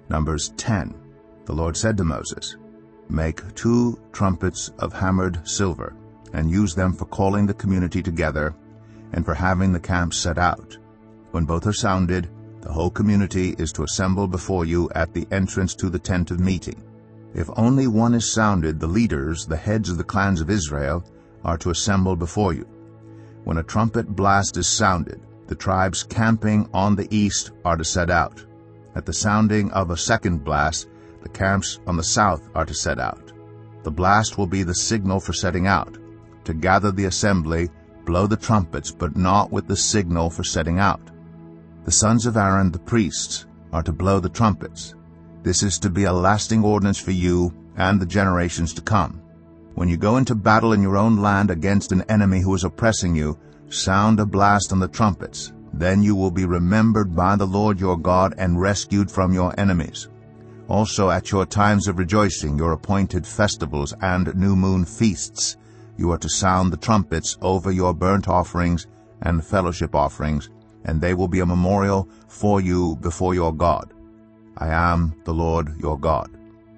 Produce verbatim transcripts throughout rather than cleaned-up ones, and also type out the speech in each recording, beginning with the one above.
Numbers ten. The Lord said to Moses, "Make two trumpets of hammered silver, and use them for calling the community together and for having the camp set out. When both are sounded, the whole community is to assemble before you at the entrance to the tent of meeting. If only one is sounded, the leaders, the heads of the clans of Israel, are to assemble before you. When a trumpet blast is sounded, the tribes camping on the east are to set out. At the sounding of a second blast, the camps on the south are to set out. The blast will be the signal for setting out. To gather the assembly, blow the trumpets, but not with the signal for setting out. The sons of Aaron, the priests, are to blow the trumpets. This is to be a lasting ordinance for you and the generations to come. When you go into battle in your own land against an enemy who is oppressing you, sound a blast on the trumpets. Then you will be remembered by the Lord your God and rescued from your enemies. Also at your times of rejoicing, your appointed festivals and new moon feasts, you are to sound the trumpets over your burnt offerings and fellowship offerings, and they will be a memorial for you before your God. I am the Lord your God."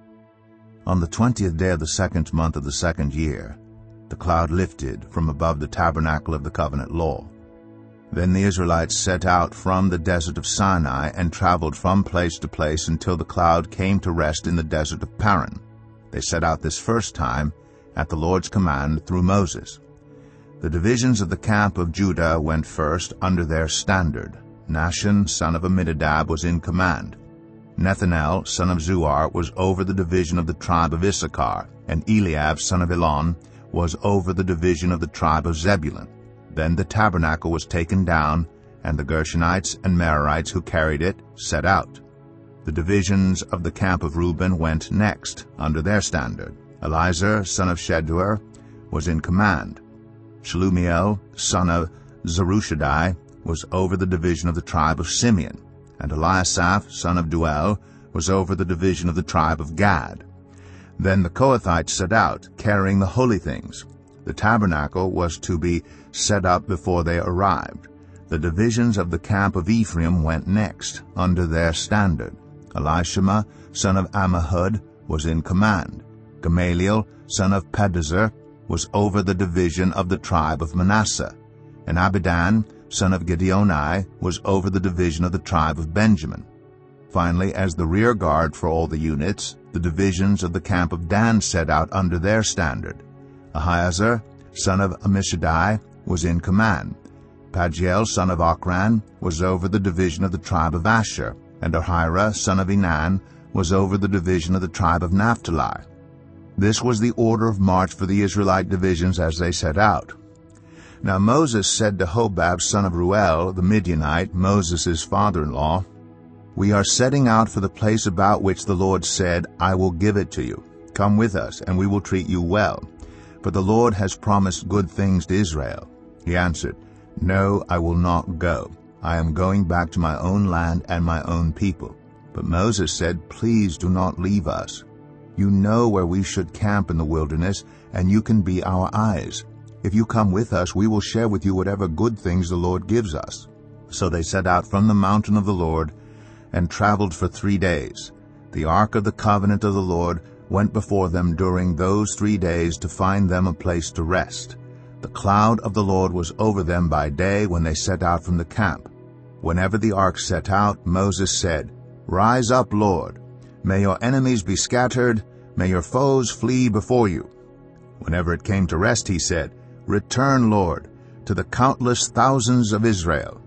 On the twentieth day of the second month of the second year, the cloud lifted from above the tabernacle of the covenant law. Then the Israelites set out from the desert of Sinai and traveled from place to place until the cloud came to rest in the desert of Paran. They set out this first time at the Lord's command through Moses. The divisions of the camp of Judah went first under their standard. Nahshon, son of Amminadab, was in command. Nethanel, son of Zuar, was over the division of the tribe of Issachar, and Eliab, son of Elon, was over the division of the tribe of Zebulun. Then the tabernacle was taken down, and the Gershonites and Merarites who carried it set out. The divisions of the camp of Reuben went next, under their standard. Elizur, son of Shedeur, was in command. Shelumiel, son of Zerushadai, was over the division of the tribe of Simeon, and Eliasaph, son of Duel, was over the division of the tribe of Gad. Then the Kohathites set out, carrying the holy things. The tabernacle was to be set up before they arrived. The divisions of the camp of Ephraim went next, under their standard. Elishama, son of Ammihud, was in command. Gamaliel, son of Pedahzur, was over the division of the tribe of Manasseh, and Abidan, son of Gideoni, was over the division of the tribe of Benjamin. Finally, as the rear guard for all the units, the divisions of the camp of Dan set out under their standard. Ahiezer, son of Ammishaddai, was in command. Pagiel, son of Ochran, was over the division of the tribe of Asher, and Ahira, son of Enan, was over the division of the tribe of Naphtali. This was the order of march for the Israelite divisions as they set out. Now Moses said to Hobab, son of Ruel, the Midianite, Moses' father-in-law, "We are setting out for the place about which the Lord said, 'I will give it to you.' Come with us, and we will treat you well. For the Lord has promised good things to Israel." He answered, "No, I will not go. I am going back to my own land and my own people." But Moses said, "Please do not leave us. You know where we should camp in the wilderness, and you can be our eyes. If you come with us, we will share with you whatever good things the Lord gives us." So they set out from the mountain of the Lord and traveled for three days. The ark of the covenant of the Lord went before them during those three days to find them a place to rest. The cloud of the Lord was over them by day when they set out from the camp. Whenever the ark set out, Moses said, "Rise up, Lord. May your enemies be scattered. May your foes flee before you." Whenever it came to rest, he said, "Return, Lord, to the countless thousands of Israel."